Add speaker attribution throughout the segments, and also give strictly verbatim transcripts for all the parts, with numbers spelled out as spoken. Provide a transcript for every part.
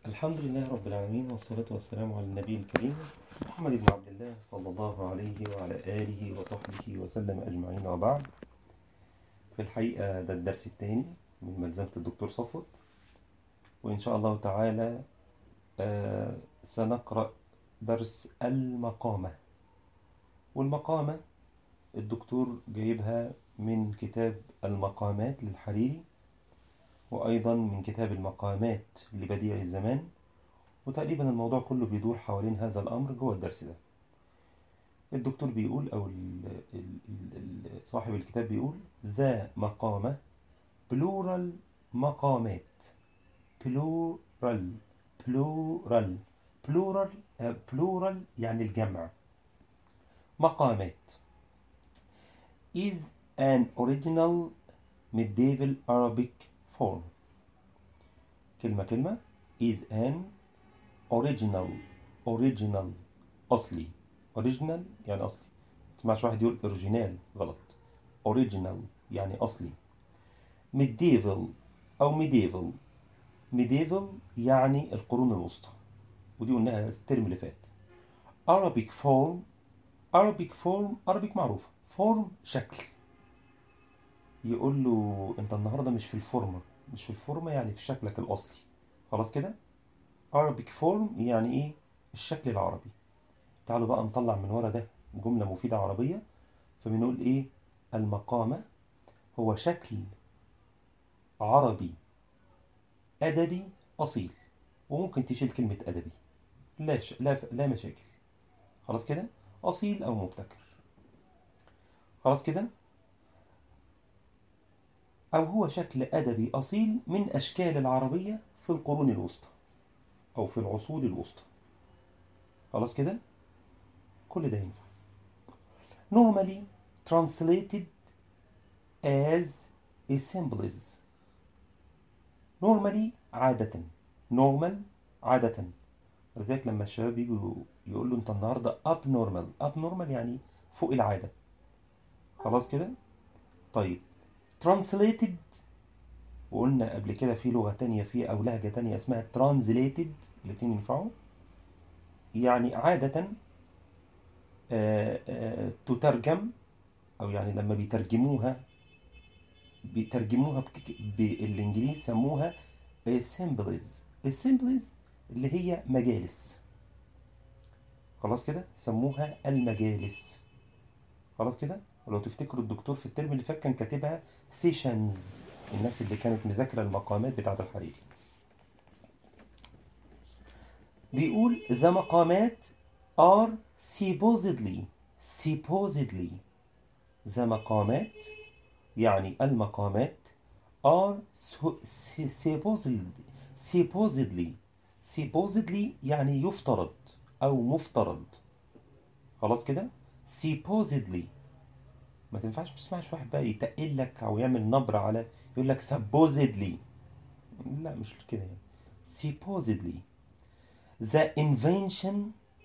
Speaker 1: الحمد لله رب العالمين، والصلاة والسلام على النبي الكريم محمد بن عبد الله صلى الله عليه وعلى آله وصحبه وسلم أجمعين، وبعد. في الحقيقة ده الدرس الثاني من ملزمة الدكتور صفوت، وإن شاء الله تعالى آه سنقرأ درس المقامة. والمقامة الدكتور جايبها من كتاب المقامات للحريري، وأيضا من كتاب المقامات لبديع الزمان، وتقريبا الموضوع كله بيدور حوالين هذا الأمر جوه الدرس ده. الدكتور بيقول أو ال ال ال صاحب الكتاب بيقول ذا مقامة plural مقامات plural plural plural uh, plural يعني الجمع. مقامات is an original medieval Arabic form. كلمة كلمة is an original original أصلي. original يعني أصلي، تسمعش واحد يقول original غلط. original يعني أصلي. medieval أو medieval medieval يعني القرون الوسطى، ودي قلناها الترم اللي فات. Arabic form Arabic form Arabic معروفة. form شكل. يقول له أنت النهاردة مش في الفورمة، مش في الفورمة يعني في شكلك الأصلي. خلاص كده. Arabic form يعني إيه؟ الشكل العربي. تعالوا بقى نطلع من ورا ده جملة مفيدة عربية. فبنقول إيه؟ المقامة هو شكل عربي أدبي أصيل. وممكن تشيل كلمة أدبي، لا, ش... لا, ف... لا مشاكل. خلاص كده. أصيل أو مبتكر. خلاص كده. أو هو شكل أدبي أصيل من أشكال العربية في القرون الوسطى أو في العصور الوسطى. خلاص كده. كل ده ينفع. normally translated as assemblies. normally عادة. normal عادة. لذلك لما الشباب يجوا يقولوا انت النهاردة abnormal abnormal يعني فوق العادة. خلاص كده. طيب translated، وقلنا قبل كده في لغة تانية في أو لهجة تانية اسمها translated، الاتنين ينفعوا. يعني عادة آآ آآ تترجم، أو يعني لما بيترجموها بيترجموها بالإنجليزي سموها assemblies. assemblies اللي هي مجالس. خلاص كده. سموها المجالس. خلاص كده. ولو تفتكروا الدكتور في الترم اللي فات كان كاتبها سيشنز، الناس اللي كانت مذاكرة المقامات بتاعة الحريري. بيقول the مقامات are supposedly supposedly the مقامات يعني المقامات are supposedly supposedly supposedly يعني يفترض أو مفترض. خلاص كده. supposedly. ما تنفعش ما تسمعش واحد بقى يتقل لك أو يعمل نبرة على يقول لك supposedly. لا مش كده يعني. supposedly the invention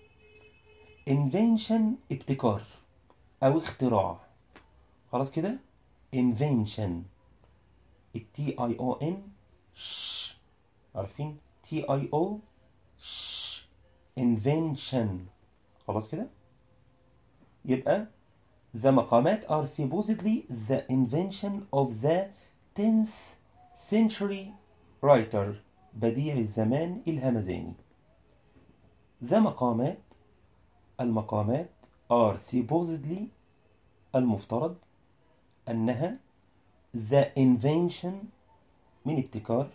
Speaker 1: invention ابتكار أو اختراع. خلاص كده. invention التي اي او ان ش، عارفين تي اي او ش invention. خلاص كده. يبقى the مقامات are supposedly the invention of the tenth century writer بديع الزمان الهمذاني. the مقامات المقامات are supposedly المفترض أنها the invention من ابتكار.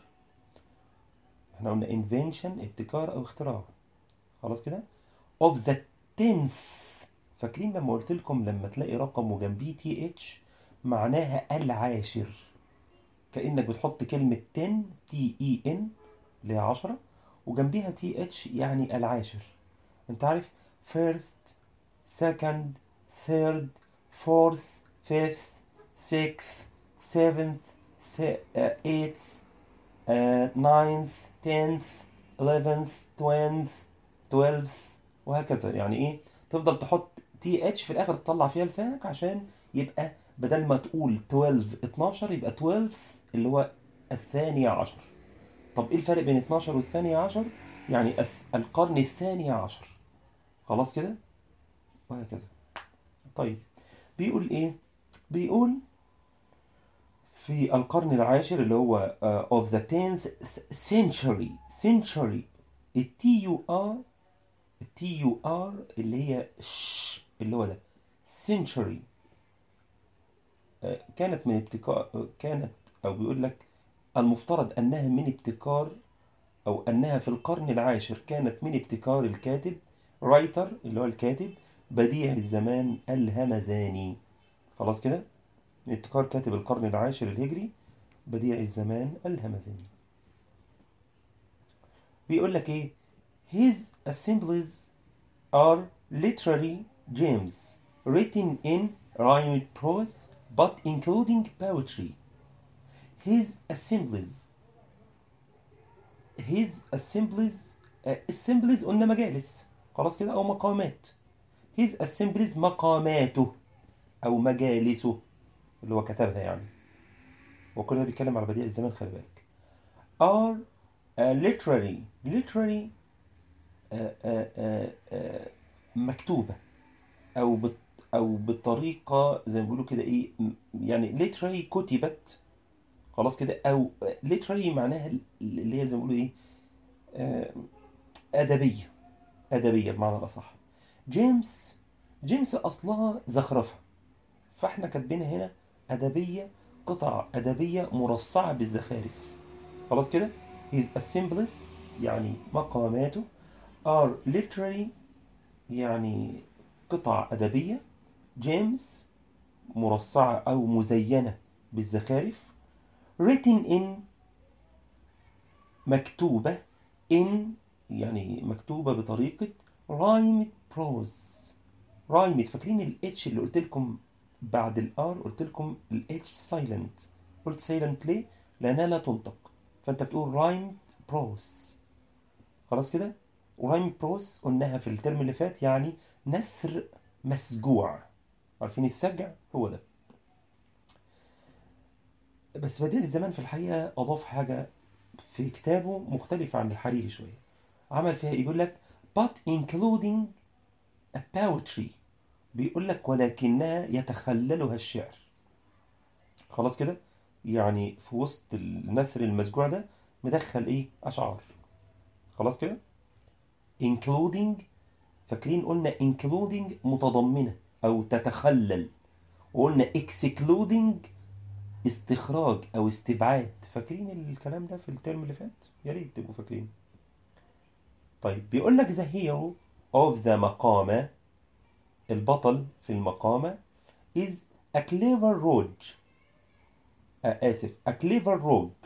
Speaker 1: احنا قلنا invention ابتكار أو اختراع. خلاص كده. of the tenth. فاكرين لما قلت لكم لما تلاقي رقم وجنبيه تي اتش معناها العاشر، كأنك بتحط كلمة ten تي اي ان اللي هي عشرة وجنبيها تي اتش يعني العاشر. انت عارف first second third fourth fifth sixth seventh eighth ninth tenth eleventh twelfth twelfth وهكذا. يعني ايه؟ تفضل تحط تي اتش في الاخر تطلع فيها لسانك عشان يبقى بدل ما تقول اثنا عشر اتناشر يبقى اثنا عشر اللي هو الثاني عشر. طب ايه الفرق بين اتناشر والثاني عشر؟ يعني القرن الثاني عشر. خلاص كده، وهكذا. طيب بيقول ايه؟ بيقول في القرن العاشر اللي هو uh, of the tenth century century التي يو ار التي يو ار اللي هي ش اللي هو ده century uh, كانت من ابتكار كانت او بيقول لك المفترض انها من ابتكار او انها في القرن العاشر كانت من ابتكار الكاتب رايتر اللي هو الكاتب بديع الزمان الهمذاني. خلاص كده، من ابتكار كاتب القرن العاشر الهجري بديع الزمان الهمذاني. بيقول لك ايه؟ his assemblies are literary gems written in rhymed prose but including poetry. his assemblies his assemblies uh, assemblies قلنا مجالس، خلاص كده، او مقامات. his assemblies مقاماته او مجالسه اللي هو كتبها يعني، وكل ده بيتكلم على بديع الزمان، خلي بالك. are uh, literary literary uh, uh, uh, uh, مكتوبة أو بت أو بطريقة زي ما بيقولوا كده إيه، يعني literary كتبت، خلاص كده، أو literary معناها اللي هي زي ما بيقولوا إيه، uh, أدبية أدبية بمعنى الأصح. جيمس جيمس أصلها زخرفة، فإحنا كاتبينها هنا أدبية، قطع أدبية مرصعة بالزخارف. خلاص كده. his assemblies يعني مقاماته، are literary يعني قطع أدبية، جيمس مرصعة أو مزينة بالزخارف، written in مكتوبة in يعني مكتوبة بطريقة rhymed prose. rhymed، فاكرين ال H اللي قلت لكم بعد ال R قلت لكم ال H silent، قلت silent ليه؟ لأنها لا تنطق، فأنت بتقول rhymed prose. خلاص كده. rhymed prose قلناها في الترم اللي فات، يعني نثر مسجوع، عارفين السجع هو ده. بس بديع الزمان في الحقيقة أضاف حاجة في كتابه مختلفة عن الحريري شوية. عمل فيها يقول لك but including a poetry، بيقول لك ولكنها يتخللها الشعر. خلاص كده، يعني في وسط النثر المسجوع ده مدخل ايه؟ أشعار. خلاص كده. including، فاكرين قلنا including متضمنة أو تتخلل، وقلنا excluding استخراج أو استبعاد. فاكرين الكلام ده في الترم اللي فات؟ يا ريت تبقوا فاكرين. طيب بيقول لك the hero of the مقامة، البطل في المقامة is a clever rogue. آه آسف a clever rogue،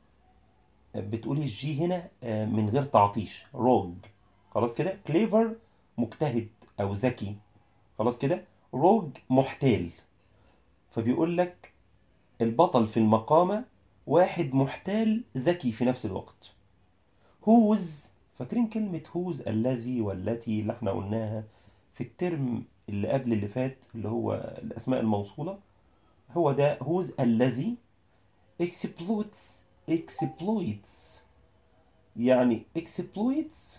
Speaker 1: بتقولي الجي هنا من غير تعطيش، rogue. خلاص كده. clever مجتهد أو ذكي، خلاص كده. rogue محتال، فبيقول لك البطل في المقامة واحد محتال ذكي في نفس الوقت. whose، فاكرين كلمة whose الذي والتي اللي احنا قلناها في الترم اللي قبل اللي فات اللي هو الأسماء الموصولة؟ هو ده whose الذي exploits exploits يعني exploits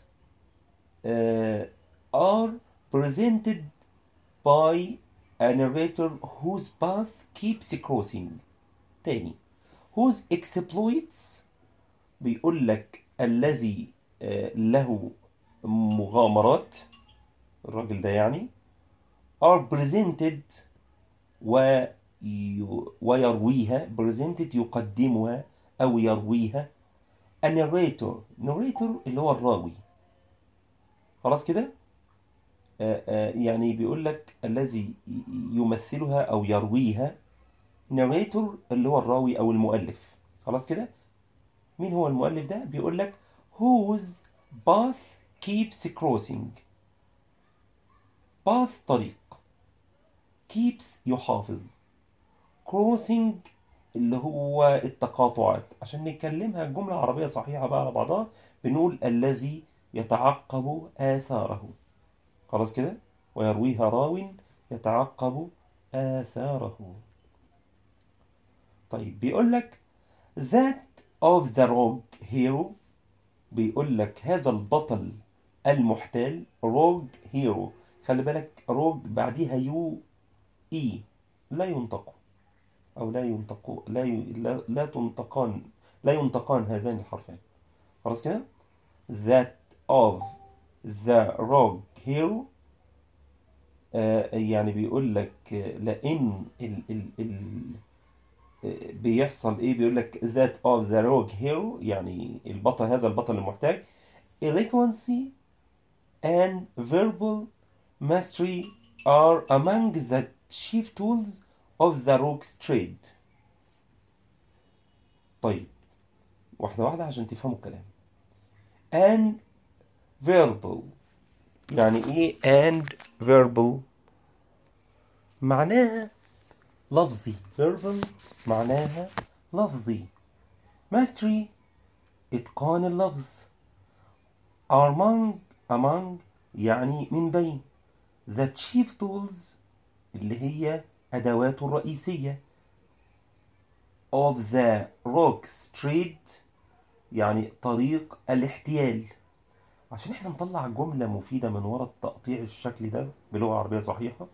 Speaker 1: uh, are presented by a narrator whose path keeps crossing. تاني، whose exploits بيقول لك الذي له مغامرات، الراجل ده يعني، are presented و ويرويها، presented يقدمها أو يرويها، a narrator narrator اللي هو الراوي. خلاص كده. يعني بيقول لك الذي يمثلها أو يرويها، narrator اللي هو الراوي أو المؤلف. خلاص كده. مين هو المؤلف ده؟ بيقول لك whose path keeps crossing. path طريق، keeps يحافظ، crossing اللي هو التقاطعات. عشان نكلمها جملة عربية صحيحة بقى على بعضها بنقول الذي يتعقب آثاره. خلاص كده. ويرويها راو يتعقب آثاره. طيب بيقول لك that of the rogue hero. بيقول لك هذا البطل المحتال rogue hero. خلي بالك rogue بعديها يو اي، لا ينطق او لا ينطق لا ي... لا, لا تنطقان لا ينطقان هذان الحرفين. خلاص كده. that of the rogue hero. آه يعني بيقول لك لان ال ال ال بيحصل ايه، بيقول لك that of the rogue hero يعني البطل هذا البطل المحتاج eloquency and verbal mastery are among the chief tools of the rogue's trade. طيب واحدة واحدة عشان تفهموا الكلام. and verbal يعني ايه and verbal؟ معناها لفظي. verbal معناها لفظي. mastery اتقان اللفظ. among among يعني من بين. the chief tools اللي هي أدواته الرئيسية. of the rogue's trade يعني طريق الاحتيال. عشان احنا نطلع جملة مفيدة من وراء التقطيع الشكلي ده بلغة عربية صحيحة،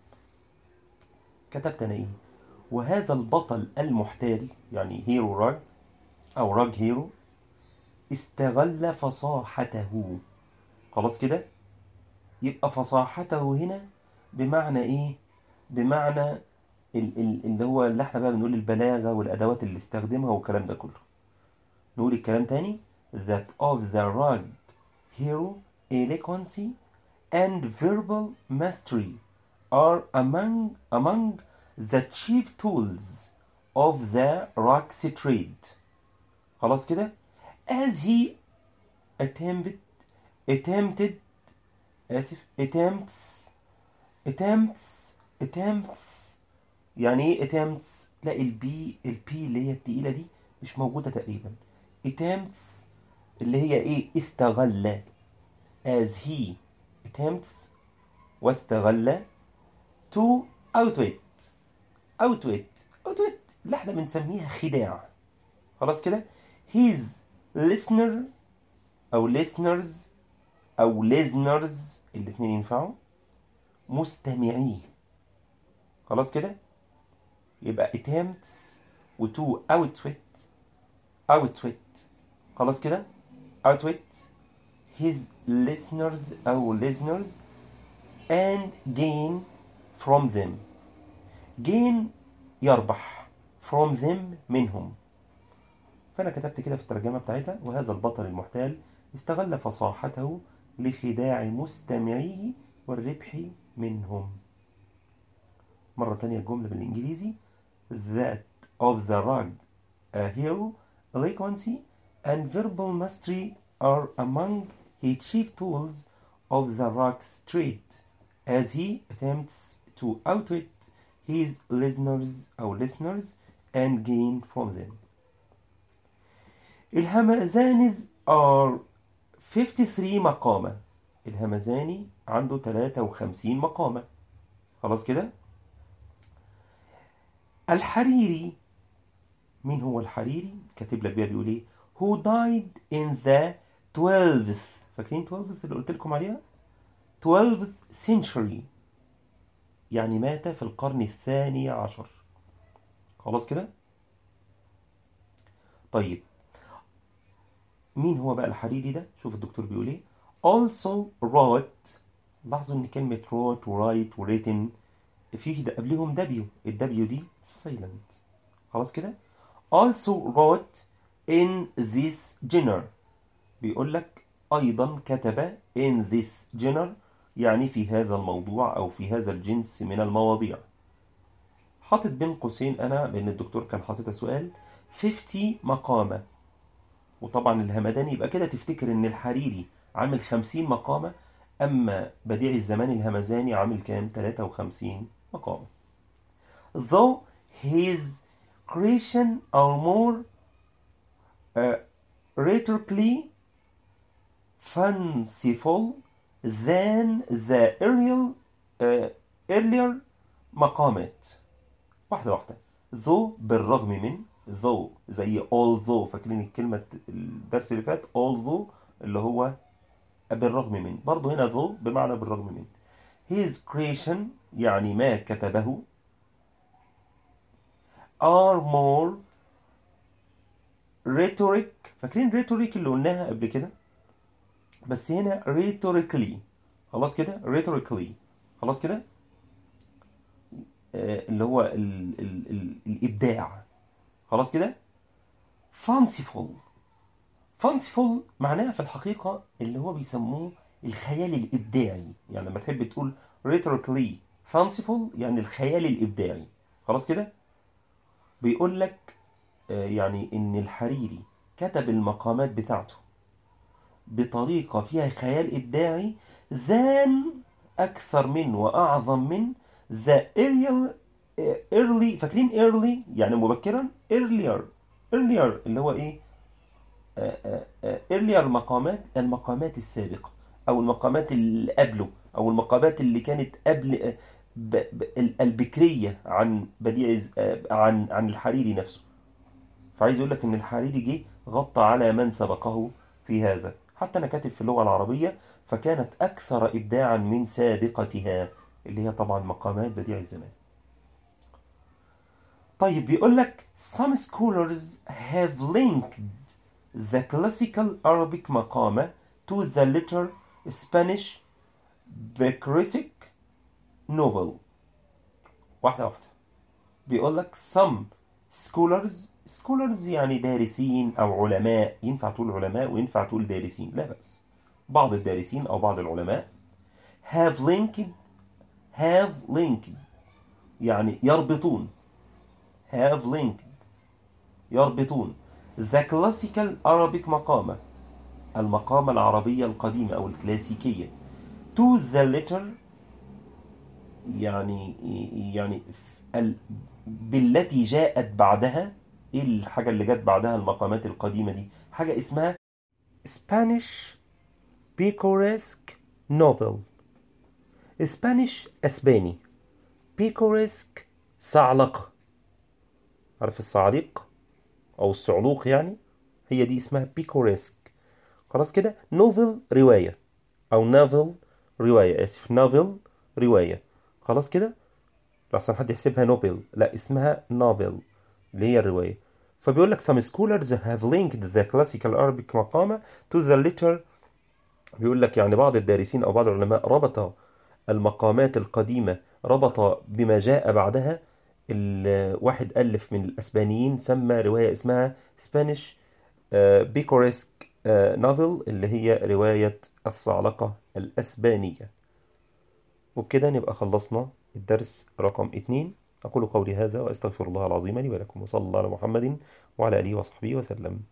Speaker 1: كتبت انا ايه؟ وهذا البطل المحتال يعني هيرو راج او راج هيرو استغل فصاحته. خلاص كده. يبقى فصاحته هنا بمعنى ايه؟ بمعنى ال- ال- اللي هو اللي احنا بقى بنقول البلاغة والادوات اللي استخدمها والكلام ده كله. نقول الكلام تاني. that of the rug hero eloquency and verbal mastery are among among the chief tools of the rug's trade. خلاص كده. as he attempted attempted آسف attempts attempts attempts يعني ايه attempts؟ تلاقي البي البي اللي هي التقيلة دي مش موجودة تقريبا. attempts اللي هي ايه؟ استغل. as he attempts واستغل to outwit outwit outwit اللي احنا بنسميها خداع. خلاص كده. his listener او listeners او listeners الاتنين ينفعوا. مستمعيه. خلاص كده. يبقى attempts و to outwit outwit. خلاص كده. outwit his listeners أو listeners and gain from them. gain يربح from them منهم. فأنا كتبت كده في الترجمة بتاعتها وهذا البطل المحتال استغل فصاحته لخداع مستمعيه والربح منهم. مرة تانية الجملة بالإنجليزي. that of the rug a hero eloquency and verbal mastery are among his chief tools of the rug's trade as he attempts to outwit his listeners أو listeners and gain from them. الهمزانز are fifty-three مقامة. الهمزاني عنده ثلاثة وخمسين مقامة. خلاص كده. الحريري. مين هو الحريري؟ كاتب لك بيها بيقول ايه؟ who died in the twelfth. فاكرين twelfth اللي قلت لكم عليها؟ twelfth century يعني مات في القرن الثاني عشر. خلاص كده. طيب مين هو بقى الحريري ده؟ شوف الدكتور بيقول ايه. also wrote. لاحظوا ان كلمة wrote write written فيه ده قبلهم دبليو. الدبليو دي silent. خلاص كده. also wrote in this genre. بيقول لك أيضا كتب in this genre يعني في هذا الموضوع أو في هذا الجنس من المواضيع. حاطط بين قوسين أنا لأن الدكتور كان حاططها سؤال fifty مقامة. وطبعا الهمداني يبقى كده تفتكر إن الحريري عامل خمسين مقامة، أما بديع الزمان الهمزاني عامل كام؟ ثلاثة وخمسين مقامة. though his creation are more uh, rhetorically fanciful than the earlier uh, earlier مقامات. واحدة واحدة. though بالرغم من though زي although. فاكرين الكلمة الدرس اللي فات although اللي هو بالرغم من، برضه هنا though بمعنى بالرغم من. his creation يعني ما كتبه are more rhetoric. فاكرين rhetoric اللي قلناها قبل كده، بس هنا rhetorically. خلاص كده rhetorically. خلاص كده آه اللي هو ال ال ال الإبداع. خلاص كده fanciful. fanciful معناها في الحقيقة اللي هو بيسموه الخيال الإبداعي. يعني لما تحب تقول rhetorically fanciful يعني الخيال الإبداعي. خلاص كده بيقول لك آه يعني إن الحريري كتب المقامات بتاعته بطريقة فيها خيال إبداعي ذان أكثر من وأعظم من the earlier early. فاكرين early يعني مبكرا، earlier earlier اللي هو إيه آه آه آه earlier مقامات، المقامات السابقة أو المقامات اللي قبله أو المقامات اللي كانت قبل آه ب ب البكرية عن بديع آه عن عن الحريري نفسه. فعايز يقول لك إن الحريري جه غطى على من سبقه في هذا. حتى أنا كاتب في اللغة العربية فكانت أكثر إبداعا من سابقتها اللي هي طبعا مقامات بديع الزمان. طيب بيقول لك some scholars have linked the classical Arabic مقامة to the later Spanish Picaresque novel. واحدة واحدة. بيقول لك some scholars. scholars يعني دارسين أو علماء. ينفع تقول علماء وينفع تقول دارسين، لا بأس. بعض الدارسين أو بعض العلماء have linked have linked يعني يربطون. have linked يربطون the classical Arabic مقامة، المقامة العربية القديمة أو الكلاسيكية to the later يعني يعني ال... بالتي جاءت بعدها. ايه الحاجة اللي جت بعدها المقامات القديمة دي؟ حاجة اسمها Spanish Picaresque novel. Spanish اسباني، Picaresque صعلقة. عارف الصعاليق او الصعلوق يعني، هي دي اسمها Picaresque. خلاص كده نوفل رواية او نافل رواية، اسف نافل رواية. خلاص كده لحسن حد يحسبها نوبل، لا اسمها نوفل اللي هي الرواية. فبيقول لك some scholars have linked the classical Arabic مقامة to the later. بيقول لك يعني بعض الدارسين أو بعض العلماء ربط المقامات القديمة، ربط بما جاء بعدها. الواحد ألف من الأسبانيين سمى رواية اسمها Spanish Picaresque novel اللي هي رواية الصعلقة الأسبانية. وبكده نبقى خلصنا الدرس رقم اتنين. أقول قولي هذا وأستغفر الله العظيم لي ولكم، وصلى الله على محمد وعلى آله وصحبه وسلم.